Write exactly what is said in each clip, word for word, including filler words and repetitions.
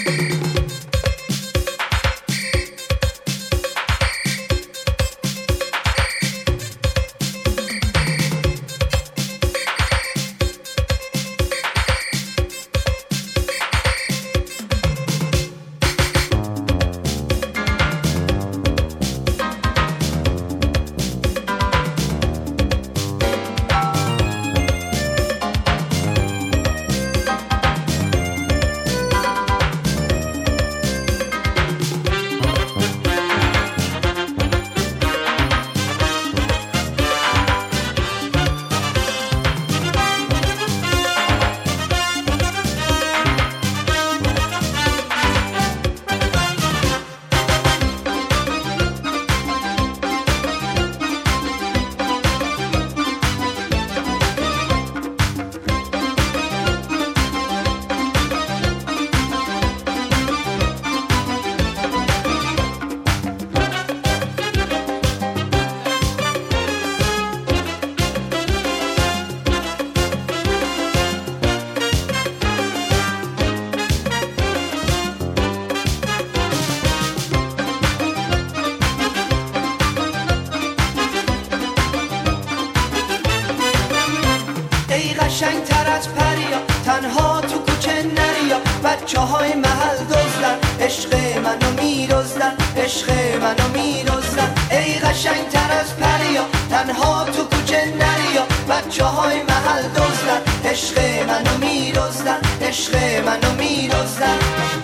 قشنگتر از پریا تنها تو کوچه نریا، بچه های محل دزدن عشق منو میدزدن، عشق منو میدزدن. ای قشنگتر از پریا تنها تو کوچه نریا، بچه های محل دزدن عشق منو میدزدن، عشق منو میدزدن.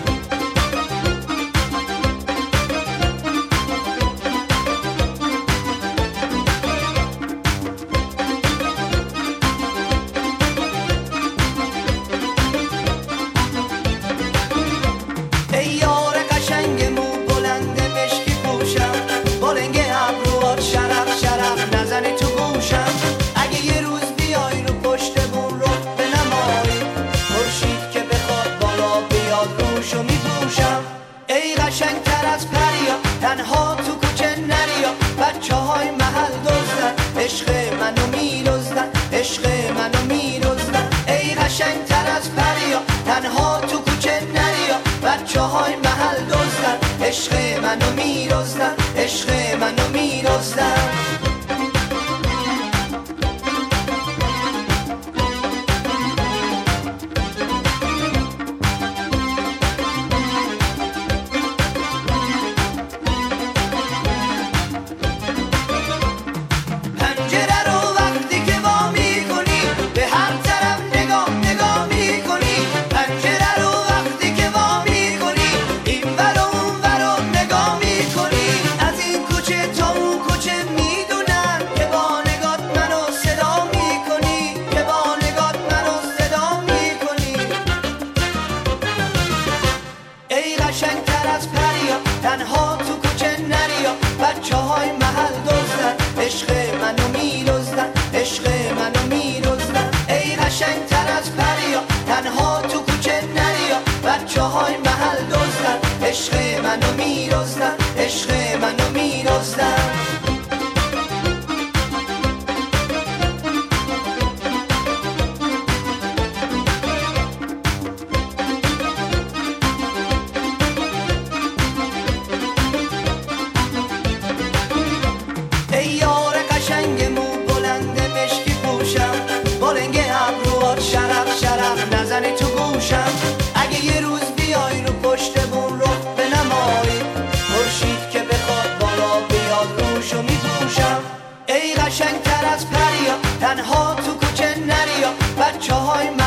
قشنگتر از پریا تنها تو کوچه نریا، بچه های محل دزدن عشق منو میدزدن، عشق منو میدزدن. ای قشنگتر از پریا تنها تو کوچه نریا، بچه های محل دزدن عشق منو میدزدن، عشق منو میدزدن. قشنگتر از پریا تنها تو کوچه نریا، بچه های محل دزدن عشق منو میدزدن، عشق منو میدزدن. ای قشنگتر از پریا تنها تو کوچه نریا، بچه های محل دزدن عشق منو میدزدن، عشق منو میدزدن. نزنی تو گوشم اگه یه روز بیای رو پشتمون رو بنمایی، خورشید که بخواد بالا بیاد روشو میپوشم. ای قشنگتر از پریا تنها تو کوچه نریا، بچه های